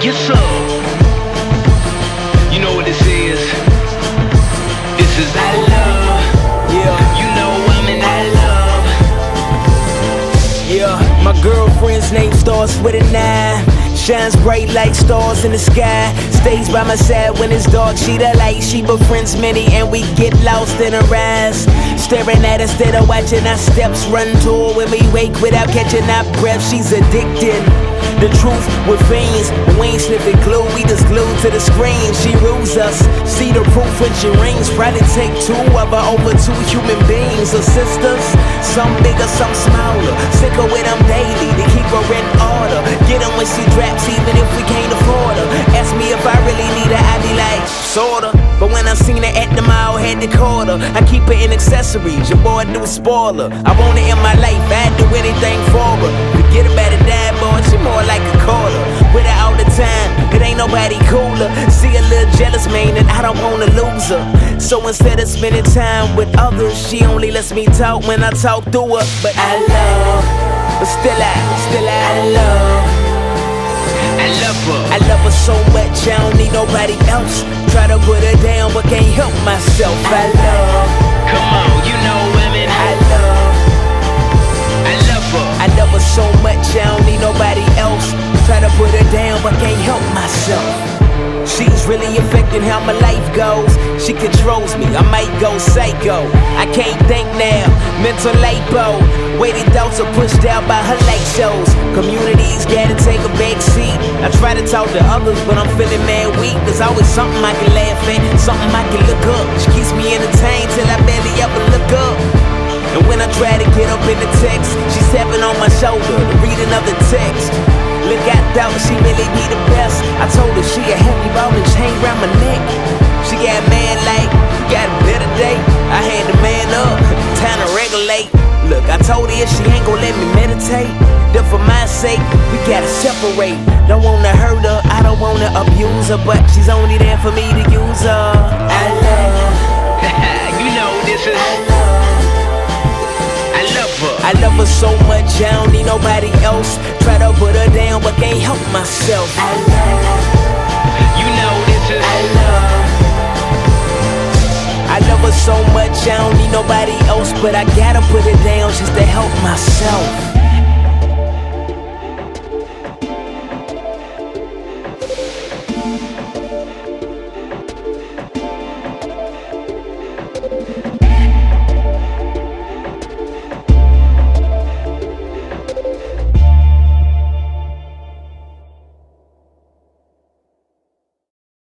Yes, sir. You know what this is? This is I love. Yeah. You know I'm in I love. Yeah, my girlfriend's name starts with a 9. Shines bright like stars in the sky. Stays by my side when it's dark. She the light, she befriends many, and we get lost in her eyes. Staring at her instead of watching our steps. Run to her when we wake without catching our breath. She's addicted. The truth with veins, we ain't sniffing glue, we just glued to the screen. She rules us, see the proof when she rings. Probably take 2 of her over 2 human beings. Her sisters, some bigger, some smaller. Sick her with them daily to keep her in order. Get them when she drops, even if we can't afford her. Ask me if I really need her, I be like, sorta. But when I seen her at the mall, had to call her. I keep her in accessories, your boy do spoiler. I want her in my life, I'd do anything for her. Forget about a dad boy, she more like a caller. With her all the time, it ain't nobody cooler. See a little jealous, man, and I don't wanna lose her. So instead of spending time with others, she only lets me talk when I talk through her. But I love, but still I love. I love her. I love her so much, I don't need nobody else. Try to put her down, but can't help myself. I love. Come on, you know women. I love. I love her. I love her so much, I don't need nobody else. Try to put her down, but can't help myself. She's really affecting how my life goes. She controls me, I might go psycho. I can't think now, mental lipo. Weighted thoughts are pushed out by her light shows. Communities gotta take a back seat. I try to talk to others, but I'm feeling mad weak. There's always something I can laugh at, something I can look up. She keeps me entertained till I barely ever look up. And when I try to get up in the text, she's tapping on my shoulder to read another text. Look, I thought she really be the best. I told her she a heavy ball and chain round my neck. She got mad like, you got a better day. I had to man up, time to regulate. Look, I told her if she ain't gon' let me meditate, then for my sake, we gotta separate. Don't wanna hurt her, I don't wanna abuse her, but she's only there for me to use her. I love. You know this is. I love her so much, I don't need nobody else. Try to put her down, but can't help myself. I love. You know this is. I love her so much, I don't need nobody else. But I gotta put her down just to help myself.